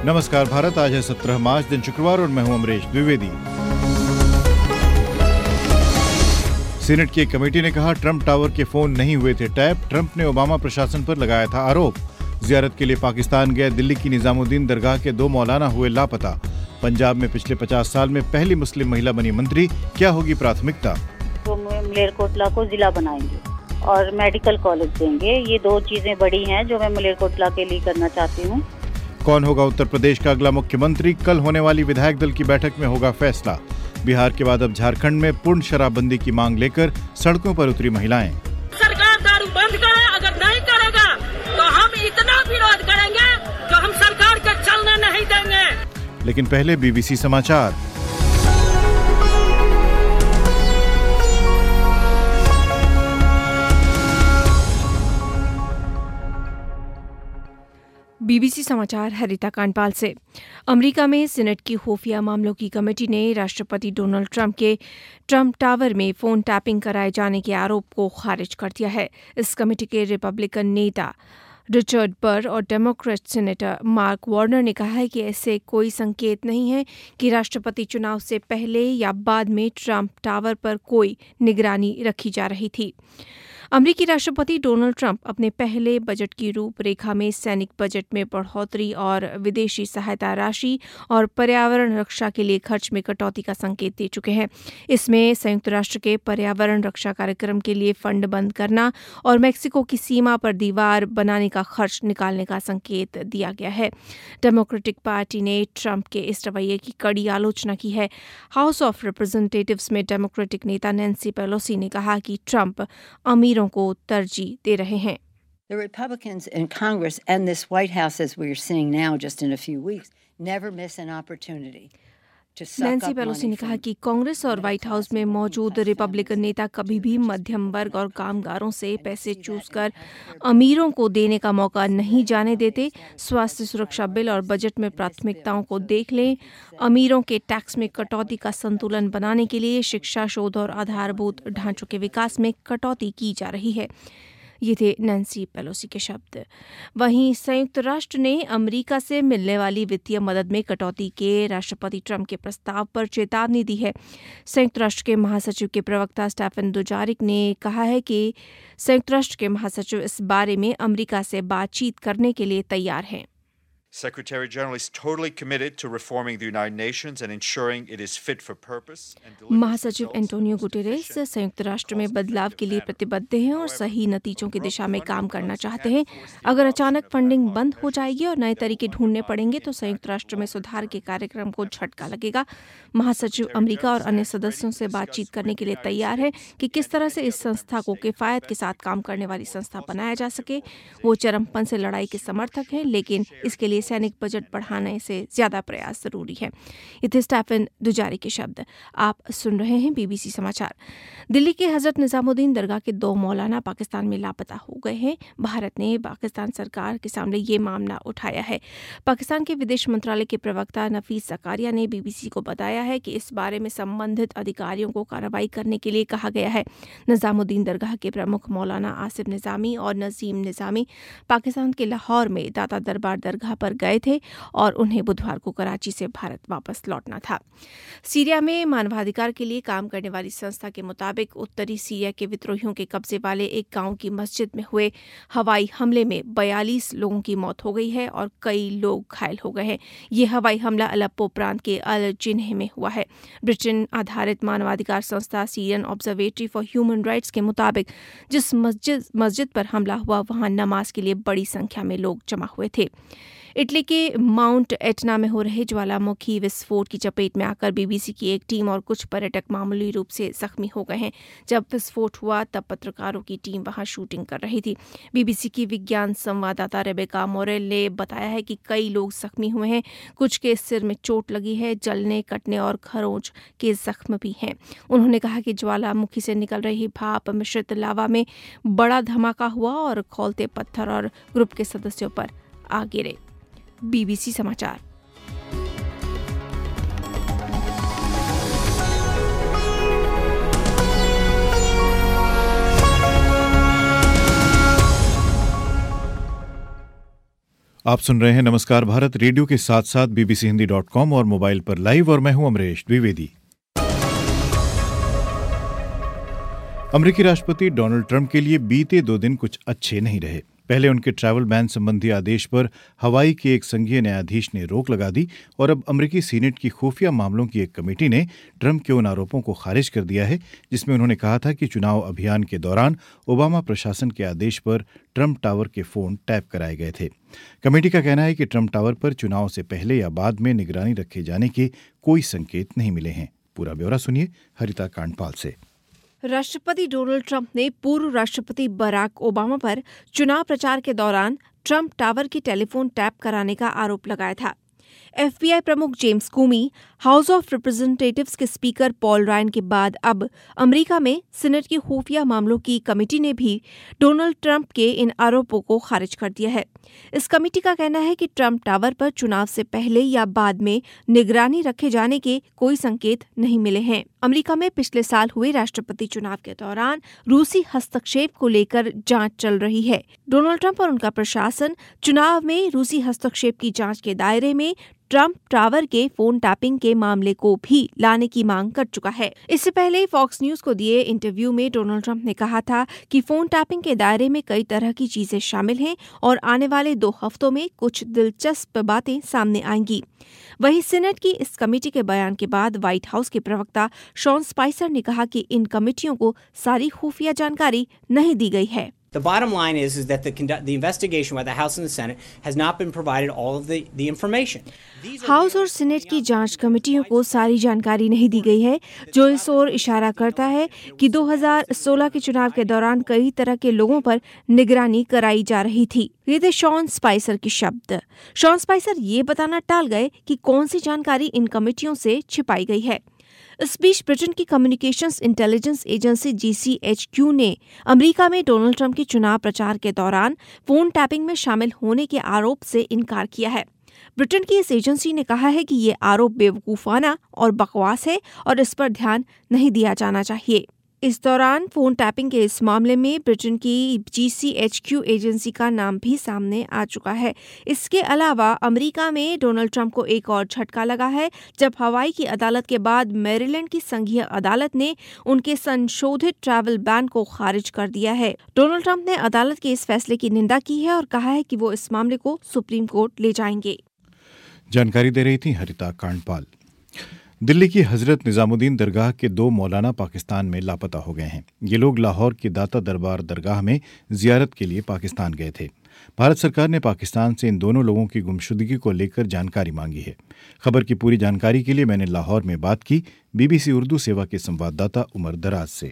नमस्कार भारत, आज है 17 मार्च, दिन शुक्रवार और मैं हूं अमरीश द्विवेदी। सीनेट की एक कमेटी ने कहा ट्रंप टावर के फोन नहीं हुए थे टैप। ट्रंप ने ओबामा प्रशासन पर लगाया था आरोप। जियारत के लिए पाकिस्तान गए दिल्ली की निजामुद्दीन दरगाह के 2 मौलाना हुए लापता। पंजाब में पिछले 50 साल में पहली मुस्लिम महिला बनी मंत्री, क्या होगी प्राथमिकता? तो मलेरकोटला को जिला बनाएंगे और मेडिकल कॉलेज देंगे। ये 2 चीजें बड़ी हैं जो मैं मलेरकोटला के लिए करना चाहती हूँ। कौन होगा उत्तर प्रदेश का अगला मुख्यमंत्री? कल होने वाली विधायक दल की बैठक में होगा फैसला। बिहार के बाद अब झारखंड में पूर्ण शराबबंदी की मांग लेकर सड़कों पर उतरी महिलाएं। सरकार दारू बंद करे, अगर नहीं करेगा तो हम इतना विरोध करेंगे जो हम सरकार के चलने नहीं देंगे। लेकिन पहले बीबीसी समाचार। बीबीसी समाचार हरिता कांडपाल से। अमेरिका में सीनेट की खुफिया मामलों की कमेटी ने राष्ट्रपति डोनाल्ड ट्रंप के ट्रंप टावर में फोन टैपिंग कराए जाने के आरोप को खारिज कर दिया है। इस कमेटी के रिपब्लिकन नेता रिचर्ड बर्र और डेमोक्रेट सीनेटर मार्क वार्नर ने कहा है कि ऐसे कोई संकेत नहीं है कि राष्ट्रपति चुनाव से पहले या बाद में ट्रंप टावर पर कोई निगरानी रखी जा रही थी। अमेरिकी राष्ट्रपति डोनाल्ड ट्रंप अपने पहले बजट की रूपरेखा में सैनिक बजट में बढ़ोतरी और विदेशी सहायता राशि और पर्यावरण रक्षा के लिए खर्च में कटौती का संकेत दे चुके हैं। इसमें संयुक्त राष्ट्र के पर्यावरण रक्षा कार्यक्रम के लिए फंड बंद करना और मेक्सिको की सीमा पर दीवार बनाने का खर्च निकालने का संकेत दिया गया है। डेमोक्रेटिक पार्टी ने ट्रंप के इस रवैये की कड़ी आलोचना की है। हाउस ऑफ रिप्रेजेंटेटिव्स में डेमोक्रेटिक नेता नैन्सी पेलोसी ने कहा कि ट्रंप अमीरों को तरजीह दे रहे हैं। The Republicans in Congress and this White House, as we are seeing now just in a few weeks, never miss an opportunity. Nancy Pelosi ने कहा कि कांग्रेस और व्हाइट हाउस में मौजूद रिपब्लिकन नेता कभी भी मध्यम वर्ग और कामगारों से पैसे चूसकर अमीरों को देने का मौका नहीं जाने देते। स्वास्थ्य सुरक्षा बिल और बजट में प्राथमिकताओं को देख लें। अमीरों के टैक्स में कटौती का संतुलन बनाने के लिए शिक्षा, शोध और आधारभूत ढांचों के विकास में कटौती की जा रही है। ये थे नैन्सी पेलोसी के शब्द। वहीं संयुक्त राष्ट्र ने अमेरिका से मिलने वाली वित्तीय मदद में कटौती के राष्ट्रपति ट्रंप के प्रस्ताव पर चेतावनी दी है। संयुक्त राष्ट्र के महासचिव के प्रवक्ता स्टेफन दुजारिक ने कहा है कि संयुक्त राष्ट्र के महासचिव इस बारे में अमेरिका से बातचीत करने के लिए तैयार हैं। Secretary General is totally committed to reforming the United Nations and ensuring it is fit for purpose. महासचिव एंटोनियो गुटेरेस संयुक्त राष्ट्र में बदलाव के लिए प्रतिबद्ध हैं और सही नतीजों की दिशा में काम करना चाहते हैं। अगर अचानक फंडिंग बंद हो जाएगी और नए तरीके ढूंढने पड़ेंगे तो संयुक्त राष्ट्र में सुधार के कार्यक्रम को झटका लगेगा। महासचिव अमेरिका और अन्य सदस्यों से बातचीत करने के लिए तैयार है कि किस तरह से इस संस्था को किफायत के साथ काम करने वाली संस्था बनाया जा सके। वो चरमपंथ से लड़ाई के समर्थक हैं, लेकिन इसके लिए सैनिक बजट बढ़ाने से ज्यादा प्रयास जरूरी है। ये थे स्टेफन दुजारिक के शब्द। आप सुन रहे हैं बीबीसी समाचार। दिल्ली के हजरत निजामुद्दीन दरगाह के 2 मौलाना पाकिस्तान में लापता हो गए हैं। भारत ने पाकिस्तान सरकार के सामने ये मामला उठाया है। पाकिस्तान के विदेश मंत्रालय के प्रवक्ता नफीस जकारिया ने बीबीसी को बताया है कि इस बारे में संबंधित अधिकारियों को कार्रवाई करने के लिए कहा गया है। निजामुद्दीन दरगाह के प्रमुख मौलाना आसिफ निजामी और नजीम निजामी पाकिस्तान के लाहौर में दाता दरबार दरगाह पर गए थे और उन्हें बुधवार को कराची से भारत वापस लौटना था। सीरिया में मानवाधिकार के लिए काम करने वाली संस्था के मुताबिक उत्तरी सीरिया के विद्रोहियों के कब्जे वाले एक गांव की मस्जिद में हुए हवाई हमले में 42 लोगों की मौत हो गई है और कई लोग घायल हो गए हैं। ये हवाई हमला अलेप्पो प्रांत के अल जिन्ह में हुआ है। ब्रिटेन आधारित मानवाधिकार संस्था Syrian Observatory for Human Rights के मुताबिक जिस मस्जिद पर हमला हुआ वहां नमाज के लिए बड़ी संख्या में लोग जमा हुए थे। इटली के माउंट एटना में हो रहे ज्वालामुखी विस्फोट की चपेट में आकर बीबीसी की एक टीम और कुछ पर्यटक मामूली रूप से जख्मी हो गए हैं। जब विस्फोट हुआ तब पत्रकारों की टीम वहां शूटिंग कर रही थी। बीबीसी की विज्ञान संवाददाता रेबेका मोरेल ने बताया है कि कई लोग जख्मी हुए हैं। कुछ के सिर में चोट लगी है, जलने, कटने और खरोंच के जख्म भी हैं। उन्होंने कहा कि ज्वालामुखी से निकल रही भाप मिश्रित लावा में बड़ा धमाका हुआ और खौलते पत्थर और ग्रुप के सदस्यों पर आ गिरे। बीबीसी समाचार। आप सुन रहे हैं नमस्कार भारत रेडियो के साथ साथ bbchindi.com और मोबाइल पर लाइव, और मैं हूं अमरीश द्विवेदी। अमेरिकी राष्ट्रपति डोनाल्ड ट्रंप के लिए बीते 2 दिन कुछ अच्छे नहीं रहे। पहले उनके ट्रैवल बैन संबंधी आदेश पर हवाई के एक संघीय न्यायाधीश ने रोक लगा दी, और अब अमेरिकी सीनेट की खुफिया मामलों की एक कमेटी ने ट्रंप के उन आरोपों को खारिज कर दिया है जिसमें उन्होंने कहा था कि चुनाव अभियान के दौरान ओबामा प्रशासन के आदेश पर ट्रंप टावर के फोन टैप कराए गए थे। कमेटी का कहना है कि ट्रंप टावर पर चुनाव से पहले या बाद में निगरानी रखे जाने के कोई संकेत नहीं मिले हैं। पूरा ब्यौरा सुनिए हरिता कांडपाल से। राष्ट्रपति डोनाल्ड ट्रंप ने पूर्व राष्ट्रपति बराक ओबामा पर चुनाव प्रचार के दौरान ट्रंप टावर की टेलीफोन टैप कराने का आरोप लगाया था। FBI प्रमुख James Comey, House of Representatives के स्पीकर पॉल रायन के बाद अब अमेरिका में सीनेट की खुफिया मामलों की कमेटी ने भी डोनाल्ड ट्रंप के इन आरोपों को खारिज कर दिया है। इस कमेटी का कहना है कि ट्रंप टावर पर चुनाव से पहले या बाद में निगरानी रखे जाने के कोई संकेत नहीं मिले हैं। अमेरिका में पिछले साल हुए राष्ट्रपति चुनाव के दौरान रूसी हस्तक्षेप को लेकर जांच चल रही है। डोनाल्ड ट्रंप और उनका प्रशासन चुनाव में रूसी हस्तक्षेप की जांच के दायरे में ट्रंप टावर के फोन टैपिंग के मामले को भी लाने की मांग कर चुका है। इससे पहले फॉक्स न्यूज को दिए इंटरव्यू में डोनाल्ड ट्रंप ने कहा था कि फोन टैपिंग के दायरे में कई तरह की चीजें शामिल हैं और आने वाले 2 हफ्तों में कुछ दिलचस्प बातें सामने आएंगी। वहीं सीनेट की इस कमेटी के बयान के बाद व्हाइट हाउस के प्रवक्ता शॉन स्पाइसर ने कहा कि इन कमेटियों को सारी खुफिया जानकारी नहीं दी गई है। The bottom line is that the investigation by the House and the Senate has not been provided all of the information. House और सीनेट की जांच कमेटियों को सारी जानकारी नहीं दी गई है, जो इस ओर इशारा करता है कि 2016 के चुनाव के दौरान कई तरह के लोगों पर निगरानी कराई जा रही थी। ये थे शॉन स्पाइसर के शब्द। शॉन स्पाइसर ये बताना टाल गए कि कौन सी जानकारी इन कमेटियों से छिपाई गई है। इस बीच ब्रिटेन की कम्युनिकेशंस इंटेलिजेंस एजेंसी GCHQ ने अमेरिका में डोनाल्ड ट्रंप के चुनाव प्रचार के दौरान फोन टैपिंग में शामिल होने के आरोप से इनकार किया है। ब्रिटेन की इस एजेंसी ने कहा है कि ये आरोप बेवकूफाना और बकवास है और इस पर ध्यान नहीं दिया जाना चाहिए। इस दौरान फोन टैपिंग के इस मामले में ब्रिटेन की GCHQ एजेंसी का नाम भी सामने आ चुका है। इसके अलावा अमेरिका में डोनाल्ड ट्रंप को एक और झटका लगा है जब हवाई की अदालत के बाद मैरीलैंड की संघीय अदालत ने उनके संशोधित ट्रैवल बैन को खारिज कर दिया है। डोनाल्ड ट्रंप ने अदालत के इस फैसले की निंदा की है और कहा है कि वो इस मामले को सुप्रीम कोर्ट ले जाएंगे। जानकारी दे रही थी हरिता कांडपाल। दिल्ली की हजरत निजामुद्दीन दरगाह के 2 मौलाना पाकिस्तान में लापता हो गए हैं। ये लोग लाहौर की दाता दरबार दरगाह में जियारत के लिए पाकिस्तान गए थे। भारत सरकार ने पाकिस्तान से इन दोनों लोगों की गुमशुदगी को लेकर जानकारी मांगी है। खबर की पूरी जानकारी के लिए मैंने लाहौर में बात की BBC उर्दू सेवा के संवाददाता उमर दराज से।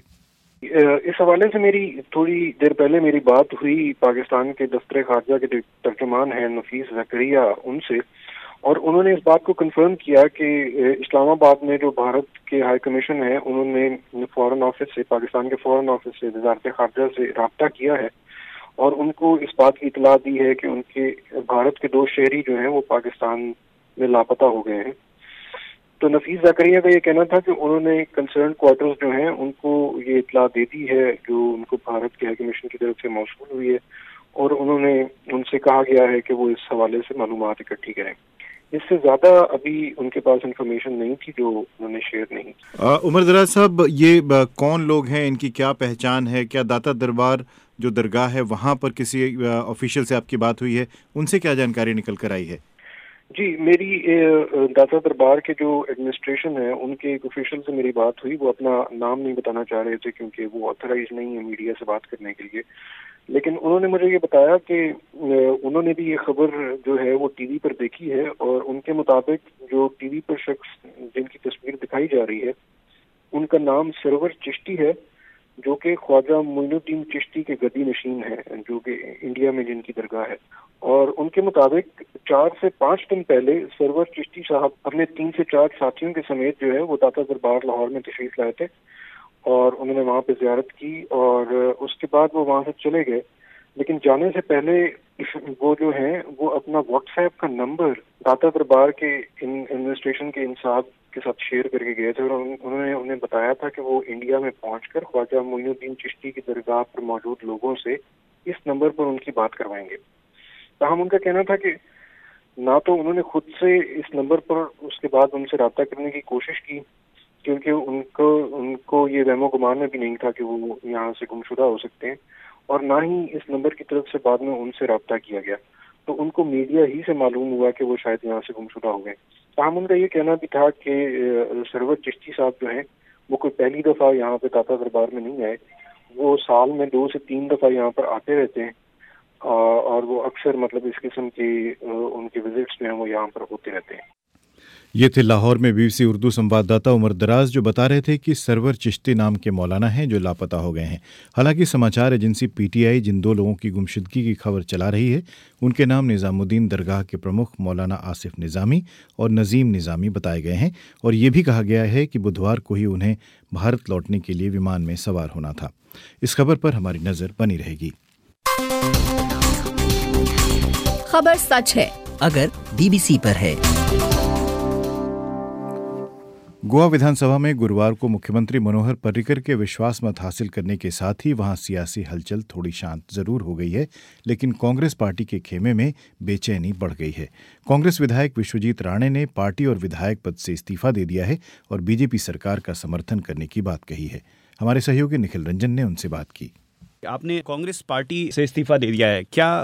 इस हवाले से मेरी थोड़ी देर पहले मेरी बात हुई पाकिस्तान के दफ्तर खारजा के तर्जुमान हैं नफीस ज़करिया उनसे, और उन्होंने इस बात को कंफर्म किया कि इस्लामाबाद में जो भारत के हाई कमीशन है उन्होंने फॉरेन ऑफिस से, पाकिस्तान के फॉरेन ऑफिस से, वजारत खारजा से रब्ता किया है और उनको इस बात की इतला दी है कि उनके भारत के 2 शहरी जो हैं वो पाकिस्तान में लापता हो गए हैं। तो नफीस ज़करिया का ये कहना था कि उन्होंने कंसर्न क्वार्टर्स जो हैं उनको ये इतला दे दी है जो उनको भारत के हाई कमीशन की तरफ से मौसूल हुई है, और उन्होंने उनसे कहा गया है कि वो इस हवाले से मालूमात इकट्ठी करें। इससे ज्यादा अभी उनके पास इंफॉर्मेशन नहीं थी जो उन्होंने शेयर नहीं। उमर दराज साहब, ये कौन लोग हैं, इनकी क्या पहचान है? क्या दाता दरबार जो दरगाह है वहाँ पर किसी ऑफिशियल से आपकी बात हुई है? उनसे क्या जानकारी निकल कर आई है? जी, मेरी दाता दरबार के जो एडमिनिस्ट्रेशन है उनके एक ऑफिशियल से मेरी बात हुई। वो अपना नाम नहीं बताना चाह रहे थे क्योंकि वो ऑथराइज नहीं है मीडिया से बात करने के लिए, लेकिन उन्होंने मुझे ये बताया कि उन्होंने भी ये खबर जो है वो टीवी पर देखी है, और उनके मुताबिक जो टीवी पर शख्स जिनकी तस्वीर दिखाई जा रही है उनका नाम सरवर चिश्ती है, जो कि ख्वाजा मोइनुद्दीन चिश्ती के गदी नशीन है, जो कि इंडिया में जिनकी दरगाह है। और उनके मुताबिक 4 से 5 दिन पहले सरवर चिश्ती साहब अपने 3 से 4 साथियों के समेत जो है वो दाता दरबार लाहौर में तशरीफ लाए थे और उन्होंने वहाँ पे जियारत की, और उसके बाद वो वहाँ से चले गए। लेकिन जाने से पहले वो जो है वो अपना व्हाट्सएप का नंबर दाता दरबार के एडमिनिस्ट्रेशन के इंसाफ के साथ शेयर करके गए थे, और उन्होंने उन्हें बताया था कि वो इंडिया में पहुंचकर ख्वाजा मोइनुद्दीन चिश्ती की दरगाह पर मौजूद लोगों से इस नंबर पर उनकी बात करवाएंगे। ताहम उनका कहना था कि ना तो उन्होंने खुद से इस नंबर पर उसके बाद उनसे रब्ता करने की कोशिश की, क्योंकि उनको ये वहमो गुमान में भी नहीं था कि वो यहाँ से गुमशुदा हो सकते हैं, और ना ही इस नंबर की तरफ से बाद में उनसे रब्ता किया गया। तो उनको मीडिया ही से मालूम हुआ कि वो शायद यहाँ से गुमशुदा हो गए। ताहम उनका ये कहना भी था कि सरवर चिश्ती साहब जो हैं वो कोई पहली दफ़ा यहाँ पे दाता दरबार में नहीं आए, वो साल में 2 से 3 दफ़ा यहाँ पर आते रहते हैं, और वो अक्सर मतलब इस किस्म के उनके विजिट्स जो हैं वो यहाँ पर होते रहते हैं। ये थे लाहौर में बीबीसी उर्दू संवाददाता उमर दराज, जो बता रहे थे कि सरवर चिश्ती नाम के मौलाना हैं जो लापता हो गए हैं। हालांकि समाचार एजेंसी पीटीआई जिन 2 लोगों की गुमशुदगी की खबर चला रही है, उनके नाम निजामुद्दीन दरगाह के प्रमुख मौलाना आसिफ निज़ामी और नज़ीम निज़ामी बताए गए हैं, और ये भी कहा गया है कि बुधवार को ही उन्हें भारत लौटने के लिए विमान में सवार होना था। इस खबर पर हमारी नज़र बनी रहेगी। खबर सच है अगर बीबीसी पर है। गोवा विधानसभा में गुरुवार को मुख्यमंत्री मनोहर पर्रिकर के विश्वास मत हासिल करने के साथ ही वहां सियासी हलचल थोड़ी शांत जरूर हो गई है, लेकिन कांग्रेस पार्टी के खेमे में बेचैनी बढ़ गई है। कांग्रेस विधायक विश्वजीत राणे ने पार्टी और विधायक पद से इस्तीफा दे दिया है और बीजेपी सरकार का समर्थन करने की बात कही है। हमारे सहयोगी निखिल रंजन ने उनसे बात की। आपने कांग्रेस पार्टी से इस्तीफा दे दिया है क्या?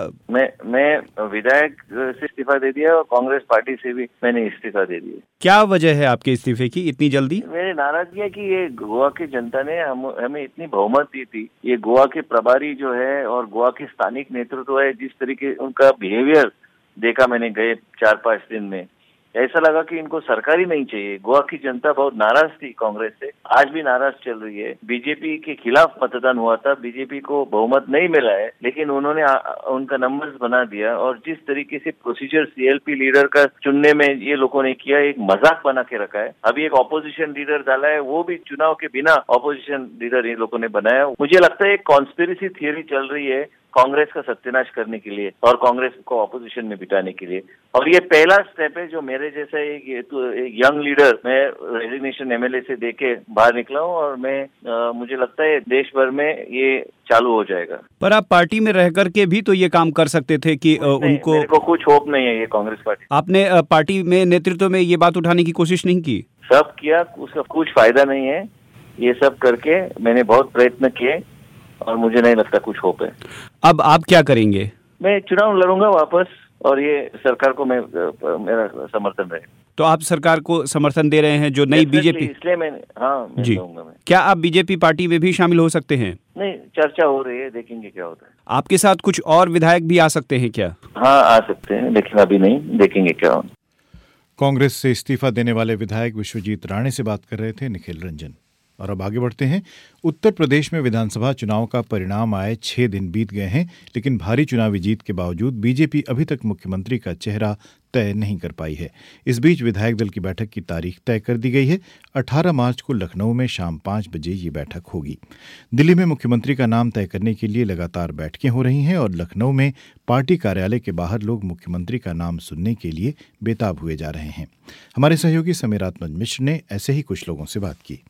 मैं विधायक से इस्तीफा दे दिया और कांग्रेस पार्टी से भी मैंने इस्तीफा दे दिया। क्या वजह है आपके इस्तीफे की इतनी जल्दी? मेरी नाराजगी है कि ये गोवा की जनता ने हमें इतनी बहुमत दी थी। ये गोवा के प्रभारी जो है और गोवा के स्थानिक नेतृत्व है, जिस तरीके उनका बिहेवियर देखा मैंने गए 4-5 दिन में, ऐसा लगा कि इनको सरकार ही नहीं चाहिए। गोवा की जनता बहुत नाराज थी कांग्रेस से, आज भी नाराज चल रही है। बीजेपी के खिलाफ मतदान हुआ था, बीजेपी को बहुमत नहीं मिला है, लेकिन उन्होंने उनका नंबर्स बना दिया, और जिस तरीके से प्रोसीजर सीएलपी लीडर का चुनने में ये लोगों ने किया, एक मजाक बना के रखा है। अभी एक ऑपोजिशन लीडर डाला है, वो भी चुनाव के बिना ऑपोजिशन लीडर ये लोगों ने बनाया। मुझे लगता है एक कॉन्स्पिरेसी थियरी चल रही है कांग्रेस का सत्यानाश करने के लिए और कांग्रेस को ऑपोजिशन में बिठाने के लिए, और ये पहला स्टेप है। जो मेरे जैसा एक यंग लीडर, मैं रेजिग्नेशन एमएलए से देके बाहर निकला हूँ, और मुझे लगता है देश भर में ये चालू हो जाएगा। पर आप पार्टी में रह करके भी तो ये काम कर सकते थे कि उनको। मेरे को कुछ होप नहीं है ये कांग्रेस पार्टी। आपने पार्टी में नेतृत्व में ये बात उठाने की कोशिश नहीं की? सब किया, उसका कुछ फायदा नहीं है। ये सब करके मैंने बहुत प्रयत्न किए और मुझे नहीं लगता कुछ होप है। अब आप क्या करेंगे? मैं चुनाव लड़ूंगा वापस, और ये सरकार को मेरा समर्थन रहे। तो आप सरकार को समर्थन दे रहे हैं जो नई बीजेपी? इसलिए मैं जी, लूंगा मैं। क्या आप बीजेपी पार्टी में भी शामिल हो सकते हैं? नहीं, चर्चा हो रही है, देखेंगे क्या होता है। आपके साथ कुछ और विधायक भी आ सकते हैं क्या? हाँ, आ सकते हैं, लेकिन अभी नहीं, देखेंगे क्या होता है। कांग्रेस से इस्तीफा देने वाले विधायक विश्वजीत राणे से बात कर रहे थे निखिल रंजन। और अब आगे बढ़ते हैं। उत्तर प्रदेश में विधानसभा चुनाव का परिणाम आए 6 दिन बीत गए हैं, लेकिन भारी चुनावी जीत के बावजूद बीजेपी अभी तक मुख्यमंत्री का चेहरा तय नहीं कर पाई है। इस बीच विधायक दल की बैठक की तारीख तय कर दी गई है। 18 मार्च को लखनऊ में शाम 5 बजे ये बैठक होगी। दिल्ली में मुख्यमंत्री का नाम तय करने के लिए लगातार बैठकें हो रही हैं, और लखनऊ में पार्टी कार्यालय के बाहर लोग मुख्यमंत्री का नाम सुनने के लिए बेताब हुए जा रहे हैं। हमारे सहयोगी समीरात्मज मिश्र ने ऐसे ही कुछ लोगों से बात की।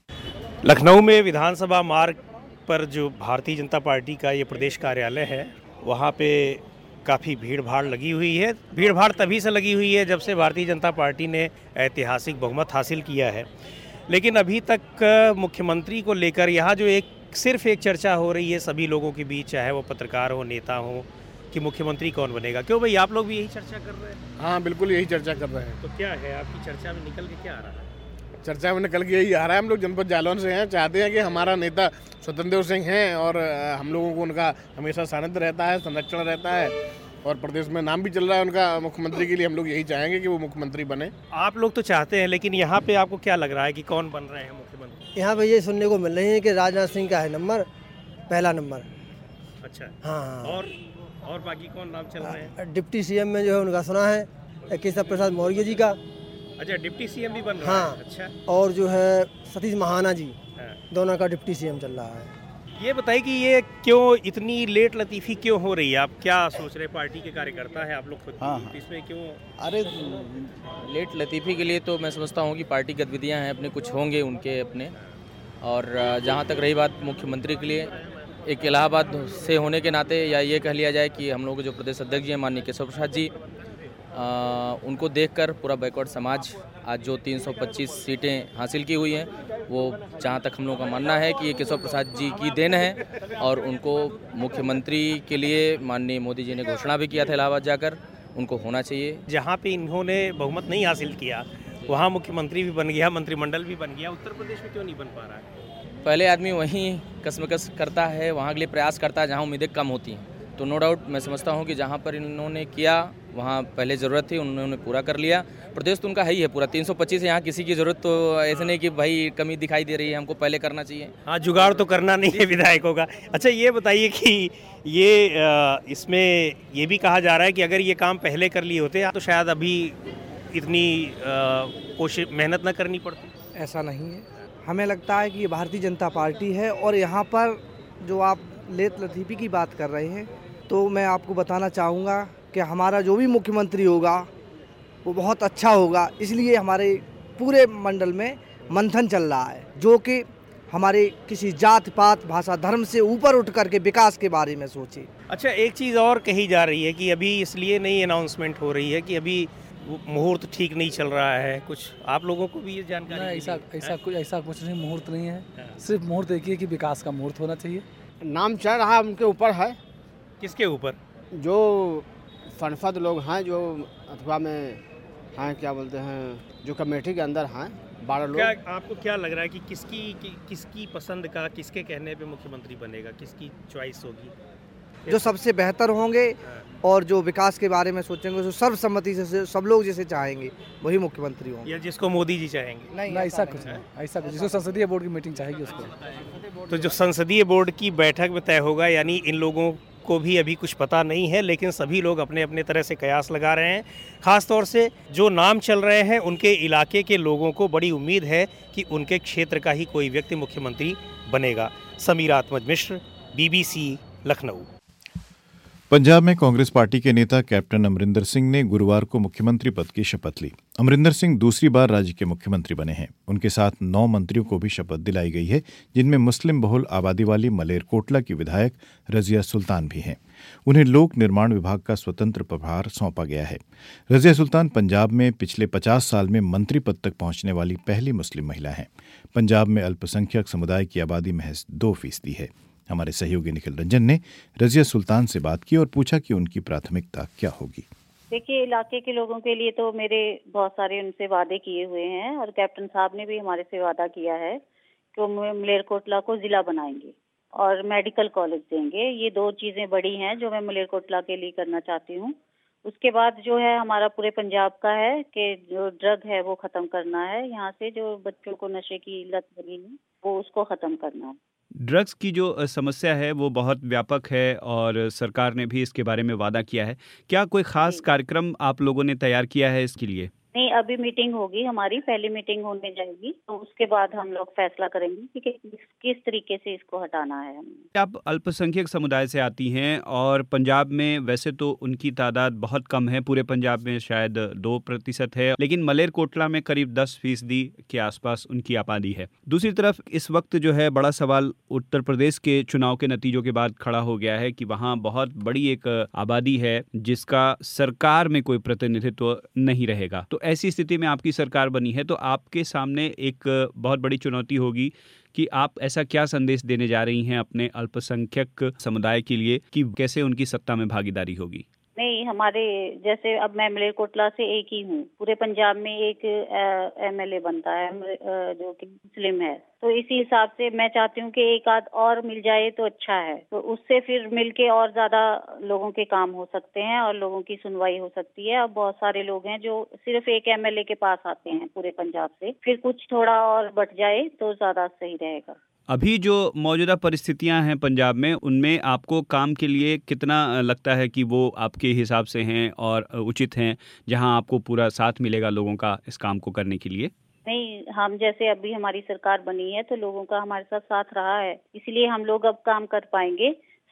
लखनऊ में विधानसभा मार्ग पर जो भारतीय जनता पार्टी का ये प्रदेश कार्यालय है, वहाँ पे काफ़ी भीड़ भाड़ लगी हुई है। भीड़ भाड़ तभी से लगी हुई है जब से भारतीय जनता पार्टी ने ऐतिहासिक बहुमत हासिल किया है, लेकिन अभी तक मुख्यमंत्री को लेकर यहाँ जो सिर्फ एक चर्चा हो रही है सभी लोगों के बीच, चाहे वो पत्रकार हो, नेता हो, कि मुख्यमंत्री कौन बनेगा। क्यों भाई, आप लोग भी यही चर्चा कर रहे हैं? हाँ, बिल्कुल यही चर्चा कर रहे हैं। तो क्या है आपकी चर्चा में निकल के क्या आ रहा है? चर्चा में निकल के यही आ रहा है, हम लोग जनपद जालौन से हैं, चाहते हैं कि हमारा नेता स्वतंत्र देव सिंह हैं, और हम लोगों को उनका हमेशा सानिध्य रहता है, संरक्षण रहता है, और प्रदेश में नाम भी चल रहा है उनका मुख्यमंत्री के लिए। हम लोग यही चाहेंगे कि वो मुख्यमंत्री बने। आप लोग तो चाहते हैं, लेकिन यहाँ पे आपको क्या लग रहा है कि कौन बन रहे हैं मुख्यमंत्री? यहाँ पे ये सुनने को मिल रही है कि राजनाथ सिंह का है नंबर, पहला नंबर। अच्छा, हाँ। और बाकी कौन नाम चल रहे हैं? डिप्टी सीएम में जो है उनका सुना है केशव प्रसाद मौर्य जी का। अच्छा, डिप्टी सीएम भी बन रहा है? हाँ। अच्छा। और जो है सतीश महाना जी, दोनों का डिप्टी सीएम चल रहा है। ये बताइए कि ये क्यों इतनी लेट लतीफ़ी क्यों हो रही है? आप क्या सोच रहे हैं? पार्टी के कार्यकर्ता है आप लोग खुद, इसमें क्यों? अरे लेट लतीफ़ी के लिए तो मैं समझता हूँ कि पार्टी गतिविधियाँ हैं अपने, कुछ होंगे उनके अपने। और जहाँ तक रही बात मुख्यमंत्री के लिए, एक इलाहाबाद से होने के नाते, या ये कह लिया जाए कि हम लोग जो प्रदेश अध्यक्ष जी हैं माननीय केशव प्रसाद जी, उनको देखकर पूरा बैकवर्ड समाज आज जो 325 सीटें हासिल की हुई हैं, वो जहाँ तक हम लोगों का मानना है कि ये केशव प्रसाद जी की देन है, और उनको मुख्यमंत्री के लिए माननीय मोदी जी ने घोषणा भी किया था इलाहाबाद जाकर, उनको होना चाहिए। जहाँ पे इन्होंने बहुमत नहीं हासिल किया वहाँ मुख्यमंत्री भी बन गया, मंत्रिमंडल भी बन गया, उत्तर प्रदेश में क्यों नहीं बन पा रहा है? पहले आदमी वहीं कसमकस करता है, वहाँ के लिए प्रयास करता है जहाँ उम्मीदें कम होती हैं। तो नो डाउट मैं समझता हूँ कि जहाँ पर इन्होंने किया वहाँ पहले ज़रूरत थी, उन्होंने पूरा कर लिया। प्रदेश तो उनका है ही है पूरा 325 है, यहाँ किसी की ज़रूरत तो ऐसे नहीं कि भाई कमी दिखाई दे रही है, हमको पहले करना चाहिए। हाँ, जुगाड़ तो करना नहीं है विधायकों का। अच्छा, ये बताइए कि ये इसमें ये भी कहा जा रहा है कि अगर ये काम पहले कर लिए होते तो शायद अभी इतनी कोशिश मेहनत न करनी पड़ती। ऐसा नहीं है, हमें लगता है कि ये भारतीय जनता पार्टी है, और यहाँ पर जो आप लेट लतीफ़ी की बात कर रहे हैं, तो मैं आपको बताना चाहूँगा कि हमारा जो भी मुख्यमंत्री होगा वो बहुत अच्छा होगा। इसलिए हमारे पूरे मंडल में मंथन चल रहा है, जो कि हमारे किसी जात पात भाषा धर्म से ऊपर उठ करके विकास के बारे में सोचे। अच्छा, एक चीज़ और कही जा रही है कि अभी इसलिए नई अनाउंसमेंट हो रही है कि अभी मुहूर्त ठीक नहीं चल रहा है, कुछ आप लोगों को भी ये जानकारी? ऐसा कुछ नहीं, मुहूर्त नहीं है, सिर्फ मुहूर्त एक ही है कि विकास का मुहूर्त होना चाहिए। नाम चल रहा है, उनके ऊपर है। किसके ऊपर? जो सांसद लोग हैं, जो अथवा में हैं, क्या बोलते हैं, जो कमेटी के अंदर हैं 12 लोग। क्या आपको क्या लग रहा है कि किसकी पसंद का, किसके कहने पे मुख्यमंत्री बनेगा, किसकी चॉइस होगी? जो सबसे बेहतर होंगे और जो विकास के बारे में सोचेंगे, जो सर्वसम्मति से सब लोग जैसे चाहेंगे वही मुख्यमंत्री होंगे। या जिसको मोदी जी चाहेंगे? नहीं, ऐसा कुछ नहीं, ऐसा कुछ जिसको संसदीय बोर्ड की मीटिंग चाहेगी उसको। तो जो संसदीय बोर्ड की बैठक में तय होगा, यानी इन लोगों को भी अभी कुछ पता नहीं है, लेकिन सभी लोग अपने अपने तरह से कयास लगा रहे हैं। खास तौर से जो नाम चल रहे हैं उनके इलाके के लोगों को बड़ी उम्मीद है कि उनके क्षेत्र का ही कोई व्यक्ति मुख्यमंत्री बनेगा। समीर आत्मज मिश्र, BBC, लखनऊ। पंजाब में कांग्रेस पार्टी के नेता कैप्टन अमरिंदर सिंह ने गुरुवार को मुख्यमंत्री पद की शपथ ली। अमरिंदर सिंह दूसरी बार राज्य के मुख्यमंत्री बने हैं। उनके साथ 9 मंत्रियों को भी शपथ दिलाई गई है, जिनमें मुस्लिम बहुल आबादी वाली मलेरकोटला की विधायक रजिया सुल्तान भी हैं। उन्हें लोक निर्माण विभाग का स्वतंत्र प्रभार सौंपा गया है। रजिया सुल्तान पंजाब में पिछले 50 साल में मंत्री पद तक पहुंचने वाली पहली मुस्लिम महिला हैं। पंजाब में अल्पसंख्यक समुदाय की आबादी महज 2% है। हमारे सहयोगी निखिल रंजन ने रजिया सुल्तान से बात की और पूछा कि उनकी प्राथमिकता क्या होगी। देखिए, इलाके के लोगों के लिए तो मेरे बहुत सारे उनसे वादे किए हुए हैं, और कैप्टन साहब ने भी हमारे से वादा किया है कि वो मलेरकोटला को जिला बनाएंगे और मेडिकल कॉलेज देंगे। ये 2 चीजें बड़ी हैं जो मैं मलेरकोटला के लिए करना चाहती हूँ। उसके बाद जो है हमारा पूरे पंजाब का है कि जो ड्रग है वो खत्म करना है। यहाँ से जो बच्चों को नशे की लत लगी है वो उसको खत्म करना है। ड्रग्स की जो समस्या है वो बहुत व्यापक है और सरकार ने भी इसके बारे में वादा किया है। क्या कोई खास कार्यक्रम आप लोगों ने तैयार किया है इसके लिए? नहीं, अभी मीटिंग होगी, हमारी पहली मीटिंग होने जाएगी, तो उसके बाद हम लोग फैसला करेंगे कि किस तरीके से इसको हटाना है। आप अल्पसंख्यक समुदाय से आती हैं और पंजाब में वैसे तो उनकी तादाद बहुत कम है, पूरे पंजाब में शायद 2% है, लेकिन मलेरकोटला में करीब 10% के आसपास उनकी आबादी है। दूसरी तरफ इस वक्त जो है बड़ा सवाल उत्तर प्रदेश के चुनाव के नतीजों के बाद खड़ा हो गया है कि वहाँ बहुत बड़ी एक आबादी है जिसका सरकार में कोई प्रतिनिधित्व नहीं रहेगा। तो ऐसी स्थिति में आपकी सरकार बनी है, तो आपके सामने एक बहुत बड़ी चुनौती होगी कि आप ऐसा क्या संदेश देने जा रही हैं अपने अल्पसंख्यक समुदाय के लिए कि कैसे उनकी सत्ता में भागीदारी होगी? नहीं, हमारे जैसे अब मैं मलेरकोटला से एक ही हूँ, पूरे पंजाब में एक MLA बनता है जो कि मुस्लिम है, तो इसी हिसाब से मैं चाहती हूँ कि एक आध और मिल जाए तो अच्छा है, तो उससे फिर मिलके और ज्यादा लोगों के काम हो सकते हैं और लोगों की सुनवाई हो सकती है। अब बहुत सारे लोग हैं जो सिर्फ एक MLA के पास आते हैं पूरे पंजाब से, फिर कुछ थोड़ा और बढ़ जाए तो ज्यादा सही रहेगा। अभी जो मौजूदा परिस्थितियां हैं पंजाब में, उनमें आपको काम के लिए कितना लगता है कि वो आपके हिसाब से हैं और उचित हैं, जहां आपको पूरा साथ मिलेगा लोगों का इस काम को करने के लिए? नहीं, हम जैसे अभी हमारी सरकार बनी है तो लोगों का हमारे साथ साथ रहा है, इसलिए हम लोग अब काम कर पाएंगे।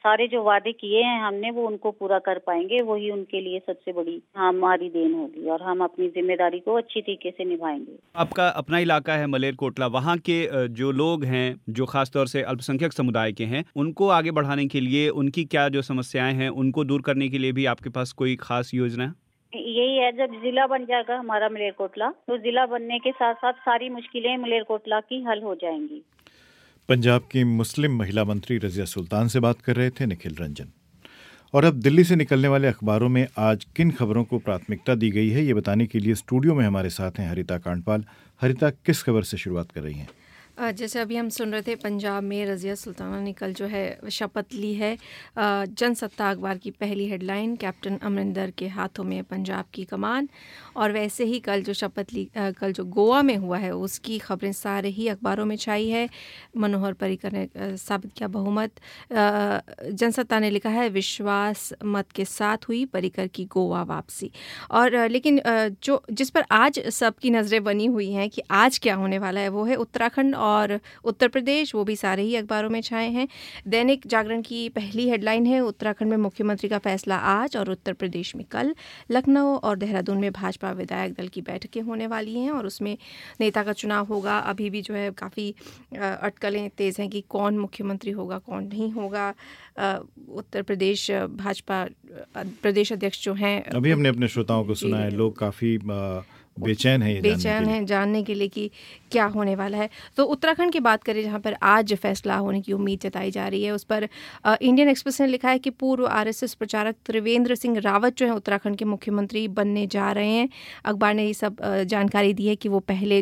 सारे जो वादे किए हैं हमने वो उनको पूरा कर पाएंगे, वही उनके लिए सबसे बड़ी हमारी देन होगी और हम अपनी जिम्मेदारी को अच्छी तरीके से निभाएंगे। आपका अपना इलाका है मलेरकोटला, वहाँ के जो लोग हैं जो खासतौर से अल्पसंख्यक समुदाय के हैं, उनको आगे बढ़ाने के लिए उनकी क्या जो समस्याएं हैं उनको दूर करने के लिए भी आपके पास कोई खास योजना है? यही है, जब जिला बन जाएगा हमारा मलेरकोटला तो जिला बनने के साथ साथ सारी मुश्किलें मलेरकोटला की हल हो जाएंगी। पंजाब की मुस्लिम महिला मंत्री रजिया सुल्तान से बात कर रहे थे निखिल रंजन। और अब दिल्ली से निकलने वाले अखबारों में आज किन खबरों को प्राथमिकता दी गई है, ये बताने के लिए स्टूडियो में हमारे साथ हैं हरिता कांडपाल। हरिता, किस खबर से शुरुआत कर रही हैं? जैसे अभी हम सुन रहे थे, पंजाब में रजिया सुल्ताना ने कल जो है शपथ ली है। जनसत्ता अखबार की पहली हेडलाइन, कैप्टन अमरिंदर के हाथों में पंजाब की कमान। और वैसे ही कल जो शपथ ली, कल जो गोवा में हुआ है उसकी खबरें सारे ही अखबारों में छाई है। मनोहर पर्रिकर ने साबित किया बहुमत। जनसत्ता ने लिखा है विश्वास मत के साथ हुई पर्रिकर की गोवा वापसी। और लेकिन जो जिस पर आज सबकी नज़रें बनी हुई हैं कि आज क्या होने वाला है वो है उत्तराखंड और उत्तर प्रदेश, वो भी सारे ही अखबारों में छाए हैं। दैनिक जागरण की पहली हेडलाइन है उत्तराखंड में मुख्यमंत्री का फैसला आज और उत्तर प्रदेश में कल। लखनऊ और देहरादून में भाजपा विधायक दल की बैठकें होने वाली हैं और उसमें नेता का चुनाव होगा। अभी भी जो है काफ़ी अटकलें तेज़ हैं कि कौन मुख्यमंत्री होगा कौन नहीं होगा। उत्तर प्रदेश भाजपा प्रदेश अध्यक्ष जो हैं, अभी हमने अपने श्रोताओं को सुना है, लोग काफ़ी बेचैन है जानने के लिए कि क्या होने वाला है। तो उत्तराखंड की बात करें जहां पर आज फैसला होने की उम्मीद जताई जा रही है, उस पर इंडियन एक्सप्रेस ने लिखा है कि पूर्व आरएसएस प्रचारक त्रिवेंद्र सिंह रावत जो है उत्तराखंड के मुख्यमंत्री बनने जा रहे हैं। अखबार ने ये सब जानकारी दी है कि वो पहले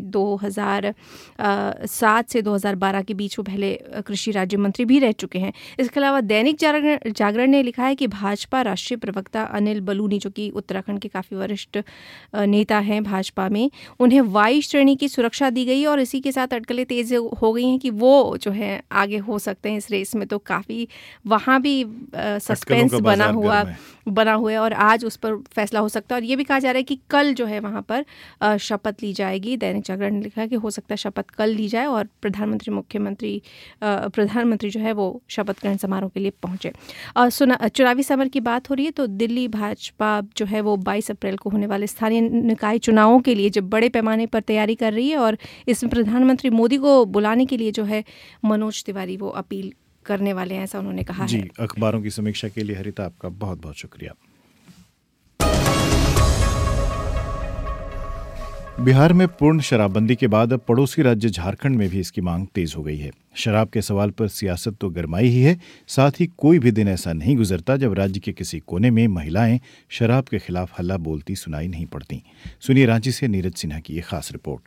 2007 से 2012 के बीच वो पहले कृषि राज्य मंत्री भी रह चुके हैं। इसके अलावा दैनिक जागरण ने लिखा है कि भाजपा राष्ट्रीय प्रवक्ता अनिल बलूनी, जो कि उत्तराखंड के काफ़ी वरिष्ठ नेता हैं भाजपा में, उन्हें वाई श्रेणी की सुरक्षा दी गई और इसी के साथ अटकलें तेज हो गई हैं कि वो जो है आगे हो सकते हैं इस रेस में। तो काफ़ी वहाँ भी सस्पेंस बना हुआ है और आज उस पर फैसला हो सकता है। और ये भी कहा जा रहा है कि कल जो है वहाँ पर शपथ ली जाएगी। दैनिक जागरण ने लिखा है कि हो सकता है शपथ कल ली जाए और प्रधानमंत्री जो है वो शपथ ग्रहण समारोह के लिए पहुँचे। और चुनावी समर की बात हो रही है तो दिल्ली भाजपा जो है वो 22 अप्रैल को होने वाले स्थानीय निकाय चुनावों के लिए जब बड़े पैमाने पर तैयारी कर रही है और इसमें प्रधानमंत्री मोदी को बुलाने के लिए जो है मनोज तिवारी वो अपील करने वाले हैं, ऐसा उन्होंने कहा जी। है। अखबारों की समीक्षा के लिए हरिता आपका बहुत बहुत शुक्रिया। बिहार में पूर्ण शराबबंदी के बाद अब पड़ोसी राज्य झारखंड में भी इसकी मांग तेज हो गई है। शराब के सवाल पर सियासत तो गरमाई ही है, साथ ही कोई भी दिन ऐसा नहीं गुजरता जब राज्य के किसी कोने में महिलाएं शराब के खिलाफ हल्ला बोलती सुनाई नहीं पड़ती। सुनिए रांची से नीरज सिन्हा की ये खास रिपोर्ट।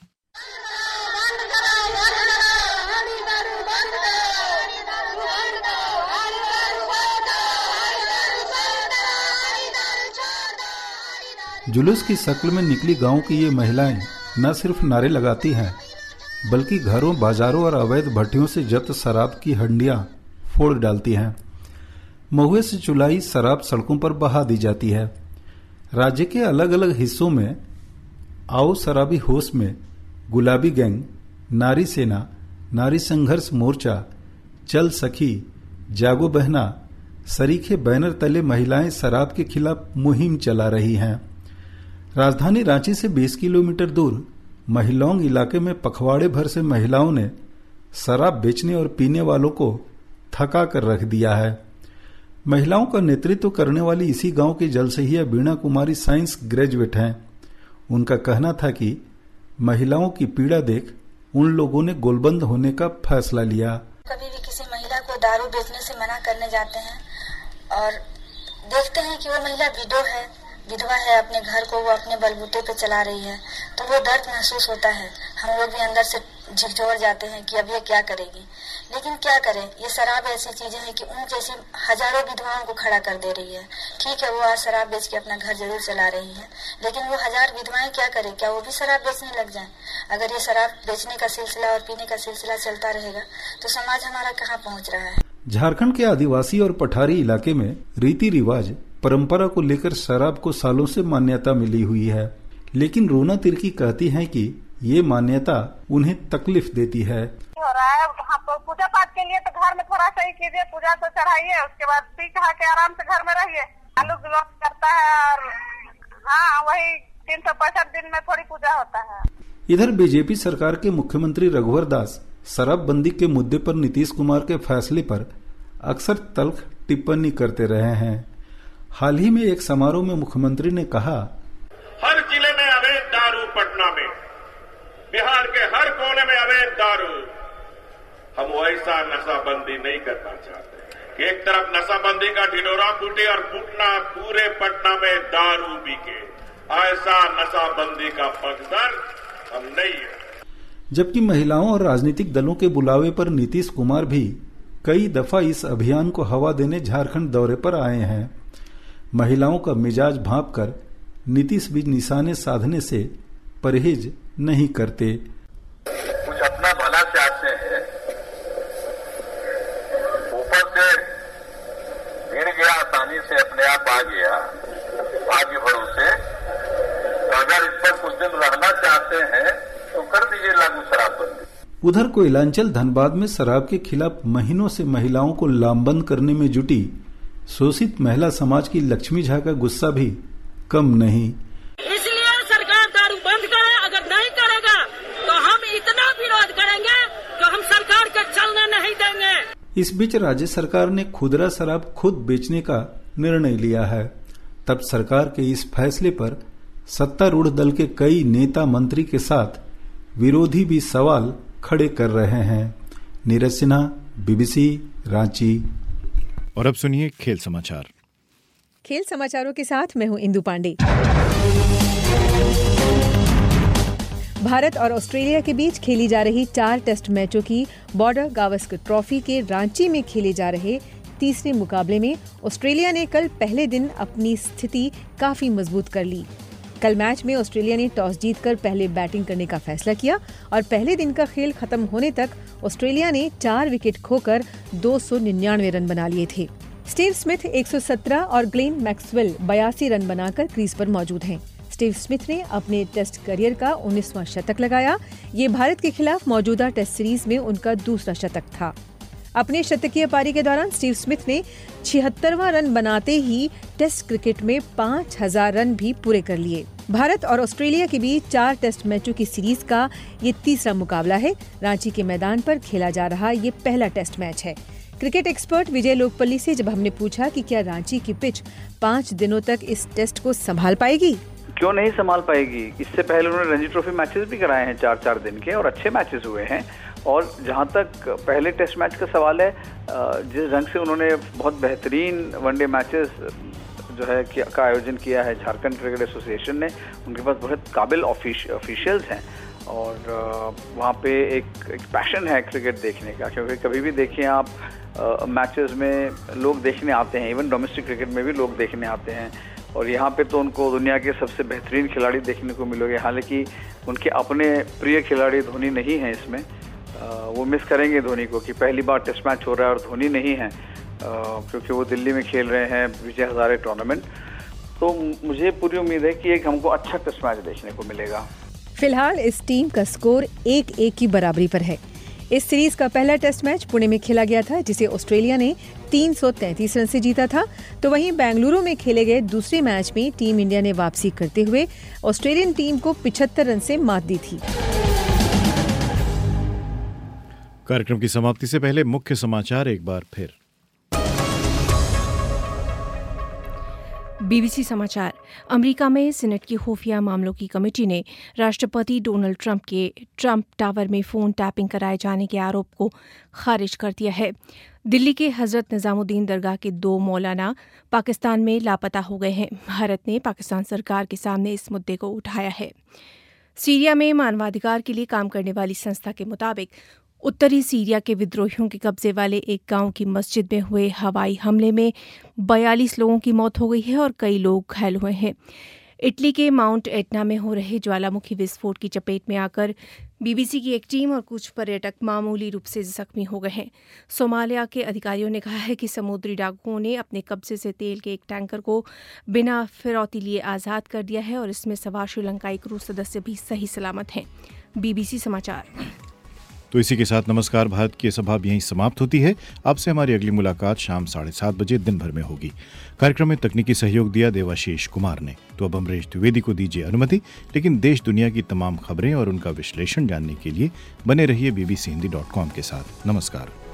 जुलूस की शक्ल में निकली गांव की ये महिलाएं न सिर्फ नारे लगाती हैं, बल्कि घरों, बाजारों और अवैध भट्टियों से जब्त शराब की हंडियां फोड़ डालती हैं। महुए से चुलाई शराब सड़कों पर बहा दी जाती है। राज्य के अलग अलग हिस्सों में आओ शराबी होश में, गुलाबी गैंग, नारी सेना, नारी संघर्ष मोर्चा, चल सखी, जागो बहना सरीखे बैनर तले महिलाएं शराब के खिलाफ मुहिम चला रही हैं। राजधानी रांची से 20 किलोमीटर दूर महिलौंग इलाके में पखवाड़े भर से महिलाओं ने शराब बेचने और पीने वालों को थका कर रख दिया है। महिलाओं का नेतृत्व करने वाली इसी गांव की जलसहिया बीणा कुमारी साइंस ग्रेजुएट हैं। उनका कहना था कि महिलाओं की पीड़ा देख उन लोगों ने गोलबंद होने का फैसला लिया। कभी भी किसी महिला को दारू बेचने से मना करने जाते हैं और देखते हैं कि वो महिला विधवा है, अपने घर को वो अपने बलबूते पे चला रही है, तो वो दर्द महसूस होता है। हम लोग भी अंदर से झकझोर जाते हैं कि अब ये क्या करेगी। लेकिन क्या करें, ये शराब ऐसी चीजें हैं कि उन जैसी हजारों विधवाओं को खड़ा कर दे रही है। ठीक है, वो आज शराब बेच के अपना घर जरूर चला रही है, लेकिन वो 1000 विधवाएं क्या करें, क्या वो भी शराब बेचने लग जाएं? अगर ये शराब बेचने का सिलसिला और पीने का सिलसिला चलता रहेगा तो समाज हमारा कहाँ पहुँच रहा है। झारखंड के आदिवासी और पठारी इलाके में रीति रिवाज परंपरा को लेकर शराब को सालों से मान्यता मिली हुई है, लेकिन रोना तिर्की कहती हैं कि ये मान्यता उन्हें तकलीफ देती है। हो रहा है वहाँ पर कुछ पूजा पाठ के लिए तो घर में थोड़ा सा ही कीजिए, पूजा तो चढ़ाइए, उसके बाद पी खा के आराम से घर में रहिए। आलू गिलोट करता है और हाँ वही 365 दिन में थोड़ी पूजा होता है। इधर बीजेपी सरकार के मुख्यमंत्री रघुवर दास शराबबंदी के मुद्दे पर नीतीश कुमार के फैसले पर अक्सर तल्ख टिप्पणी करते रहे हैं। हाल ही में एक समारोह में मुख्यमंत्री ने कहा, हर जिले में अवैध दारू, पटना में, बिहार के हर कोने में अवैध दारू। हम वैसा नशाबंदी नहीं करना चाहते। एक तरफ नशाबंदी का ढिढोरा फूटे और पूरे पटना में दारू बिके। ऐसा नशाबंदी का पक्षधर हम नहीं है। जबकि महिलाओं और राजनीतिक दलों के बुलावे पर नीतीश कुमार भी कई दफा इस अभियान को हवा देने झारखंड दौरे पर आए हैं। महिलाओं का मिजाज भांपकर नीतीश भी निशाने साधने से परहेज नहीं करते। कुछ अपना भला चाहते हैं, ऊपर से गिर गया, आसानी से अपने आप आ गया, आगे भरोसे। तो अगर इस पर कुछ दिन रहना चाहते हैं तो कर दीजिए लागू शराबबंदी। उधर कोयलांचल धनबाद में शराब के खिलाफ महीनों से महिलाओं को लामबंद करने में जुटी शोषित महिला समाज की लक्ष्मी झा का गुस्सा भी कम नहीं। इसलिए सरकार दारू बंद करे, अगर नहीं करेगा तो हम इतना विरोध करेंगे तो हम सरकार को चलने नहीं देंगे। इस बीच राज्य सरकार ने खुदरा शराब खुद बेचने का निर्णय लिया है। तब सरकार के इस फैसले पर सत्तारूढ़ दल के कई नेता मंत्री के साथ विरोधी भी सवाल खड़े कर रहे हैं। नीरज सिन्हा, बीबीसी, रांची। और अब सुनिए खेल समाचार। खेल समाचारों के साथ मैं हूं इंदु पांडे। भारत और ऑस्ट्रेलिया के बीच खेली जा रही 4 टेस्ट मैचों की बॉर्डर गावस्कर ट्रॉफी के रांची में खेले जा रहे तीसरे मुकाबले में ऑस्ट्रेलिया ने कल पहले दिन अपनी स्थिति काफी मजबूत कर ली। कल मैच में ऑस्ट्रेलिया ने टॉस जीतकर पहले बैटिंग करने का फैसला किया और पहले दिन का खेल खत्म होने तक ऑस्ट्रेलिया ने 4 विकेट खोकर 299 रन बना लिए थे। स्टीव स्मिथ 117 और ग्लेन मैक्सवेल 82 रन बनाकर क्रीज पर मौजूद हैं। स्टीव स्मिथ ने अपने टेस्ट करियर का 19वां शतक लगाया। ये भारत के खिलाफ मौजूदा टेस्ट सीरीज में उनका दूसरा शतक था। अपने शतकीय पारी के दौरान स्टीव स्मिथ ने 76वां रन बनाते ही टेस्ट क्रिकेट में 5000 रन भी पूरे कर लिए। भारत और ऑस्ट्रेलिया के बीच 4 टेस्ट मैचों की सीरीज का ये तीसरा मुकाबला है। रांची के मैदान पर खेला जा रहा ये पहला टेस्ट मैच है। क्रिकेट एक्सपर्ट विजय लोकपल्ली से जब हमने पूछा कि क्या रांची की पिच 5 दिनों तक इस टेस्ट को संभाल पाएगी, क्यों नहीं संभाल पाएगी। इससे पहले उन्होंने रणजी ट्रॉफी मैचेस भी कराए हैं 4-4 दिन के और अच्छे मैचेस हुए हैं। और जहां तक पहले टेस्ट मैच का सवाल है, जिस ढंग से उन्होंने बहुत बेहतरीन वनडे मैचेस जो है का आयोजन किया है झारखंड क्रिकेट एसोसिएशन ने, उनके पास बहुत काबिल ऑफिशियल्स हैं और वहाँ पे एक पैशन है क्रिकेट देखने का। क्योंकि कभी भी देखिए आप मैचेस में लोग देखने आते हैं, इवन डोमेस्टिक क्रिकेट में भी लोग देखने आते हैं और यहाँ पे तो उनको दुनिया के सबसे बेहतरीन खिलाड़ी देखने को मिलोगे। हालांकि उनके अपने प्रिय खिलाड़ी धोनी नहीं हैं इसमें, वो मिस करेंगे धोनी को कि पहली बार टेस्ट मैच हो रहा है और धोनी नहीं है, क्योंकि वो दिल्ली में खेल रहे हैं विजय हजारे टूर्नामेंट। तो मुझे पूरी उम्मीद है कि एक हमको अच्छा टेस्ट मैच देखने को मिलेगा। फिलहाल इस टीम का स्कोर 1-1 की बराबरी पर है। इस सीरीज का पहला टेस्ट मैच पुणे में खेला गया था, जिसे ऑस्ट्रेलिया ने 333 रन से जीता था। तो वहीं बेंगलुरु में खेले गए दूसरे मैच में टीम इंडिया ने वापसी करते हुए ऑस्ट्रेलियन टीम को 75 रन से मात दी थी। कार्यक्रम की समाप्ति से पहले मुख्य समाचार एक बार फिर। बीबीसी समाचार। अमेरिका में सीनेट की खुफिया मामलों की कमेटी ने राष्ट्रपति डोनाल्ड ट्रंप के ट्रंप टावर में फोन टैपिंग कराए जाने के आरोप को खारिज कर दिया है। दिल्ली के हजरत निजामुद्दीन दरगाह के 2 मौलाना पाकिस्तान में लापता हो गए हैं। भारत ने पाकिस्तान सरकार के सामने इस मुद्दे को उठाया है। सीरिया में मानवाधिकार के लिए काम करने वाली संस्था के मुताबिक उत्तरी सीरिया के विद्रोहियों के कब्जे वाले एक गांव की मस्जिद में हुए हवाई हमले में 42 लोगों की मौत हो गई है और कई लोग घायल हुए हैं। इटली के माउंट एटना में हो रहे ज्वालामुखी विस्फोट की चपेट में आकर बीबीसी की एक टीम और कुछ पर्यटक मामूली रूप से जख्मी हो गए हैं। सोमालिया के अधिकारियों ने कहा है कि समुद्री डाकुओं ने अपने कब्जे से तेल के एक टैंकर को बिना फिरौती लिए आज़ाद कर दिया है और इसमें सवार श्रीलंकाई क्रू सदस्य भी सही सलामत हैं। बीबीसी समाचार। तो इसी के साथ नमस्कार भारत की सभा यहीं समाप्त होती है। अब से हमारी अगली मुलाकात शाम 7:30 बजे दिन भर में होगी। कार्यक्रम में तकनीकी सहयोग दिया देवाशीष कुमार ने। तो अब अमरीश द्विवेदी को दीजिए अनुमति, लेकिन देश दुनिया की तमाम खबरें और उनका विश्लेषण जानने के लिए बने रहिए bbchindy.com के साथ। नमस्कार।